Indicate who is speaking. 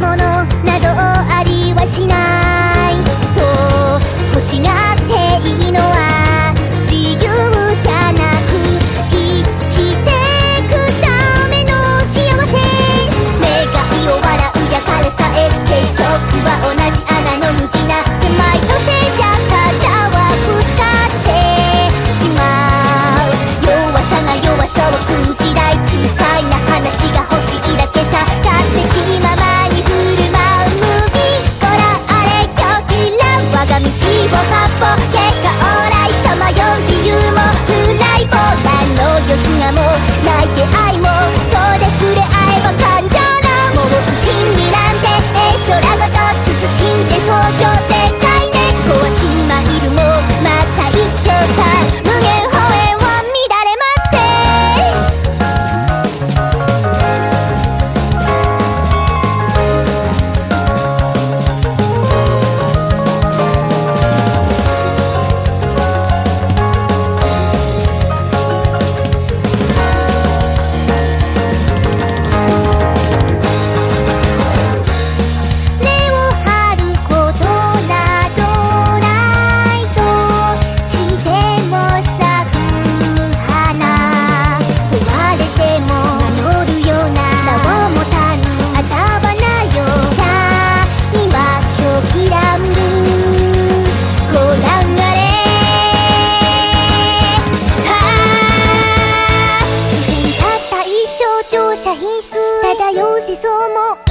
Speaker 1: ものなどありはしない。そう欲しがっていいのは自由じゃなく生きてくための幸せ。願いを笑うや彼さえ結局は同じ穴の無地な狭い土星じゃ肩はぶつかってしまう。弱さが弱さを食う時代、痛快な話が欲しいだけさ。勝手気ままに振る舞うムービー、こらあれ狂気乱我が道を八歩結果オーライさまよう理由もフライボー何のよすがも泣いて愛もそうで触れ合えば感情のもう不審になんて空ごと慎んで相乗でかいね。壊しまひるもまた一興さ無限放映を乱れまって漂う世相も